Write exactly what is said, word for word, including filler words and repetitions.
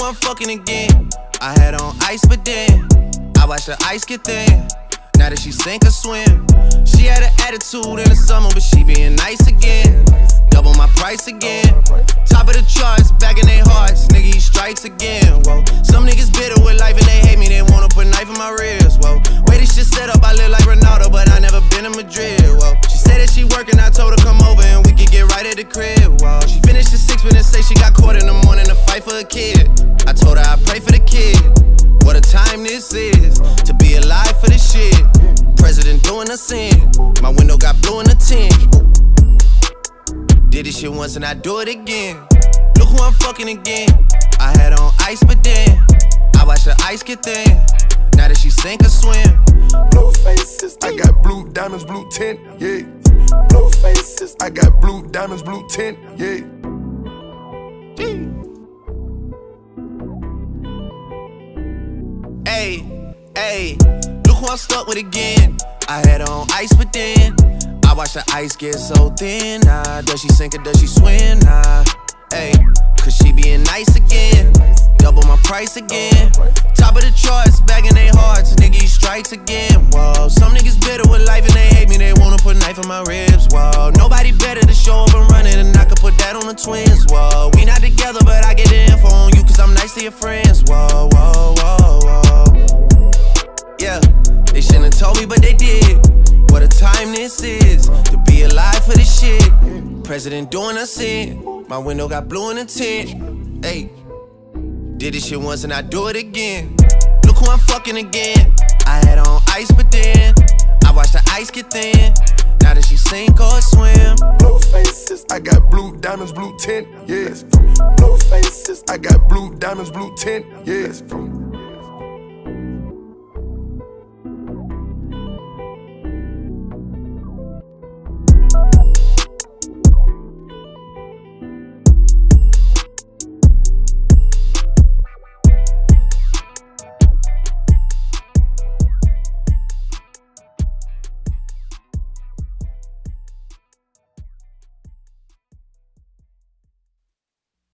who I'm fucking again. I had on ice, but then I watched the ice get thin. Now that she sink or swim. She had an attitude in the summer, but she being nice again. Double my price again. Top of the charts, back in their hearts. Nigga, he strikes again. Whoa. Some niggas bitter with life and they hate me. They wanna put a knife in my ribs. Whoa. Way this shit set up, I live like Ronaldo, but I never been in Madrid. Whoa. She said that she working, I told her come over and we could get right at the crib. Whoa. She finished the six minutes, say she got caught in the morning to fight for a kid. I told her I pray for the kid. What a time this is to be alive for this shit. President doing a sin. My window got blue in the tint. Did this shit once and I do it again. Look who I'm fucking again. I had on ice, but then I watched the ice get thin. Now that she sink or swim. Blue faces, I got blue diamonds, blue tint, yeah. Blue faces, I got blue diamonds, blue tint, yeah. Hey, hey, look who I'm stuck with again. I had on ice, but then I watched the ice get so thin. Nah, does she sink or does she swim? Nah, hey, cause she being nice again. Double my price again. Top of the charts, back in their hearts. Nigga, he strikes again. Whoa, some niggas bitter with life and they hate me. They wanna put a knife in my ribs. Whoa, nobody better to show up and run it, and I could put that on the twins. Whoa, we not together, but I get the info on you cause I'm nice to your friends. Whoa, whoa, whoa, whoa. Yeah, they shouldn't have told me, but they did. What a time this is to be alive for this shit. President doing a sin. My window got blue in the tint. Hey, did this shit once and I do it again. Look who I'm fucking again. I had on ice, but then I watched the ice get thin. Now that she sink or swim. Blue faces, I got blue diamonds, blue tint, yeah. Blue faces, I got blue diamonds, blue tint, yeah.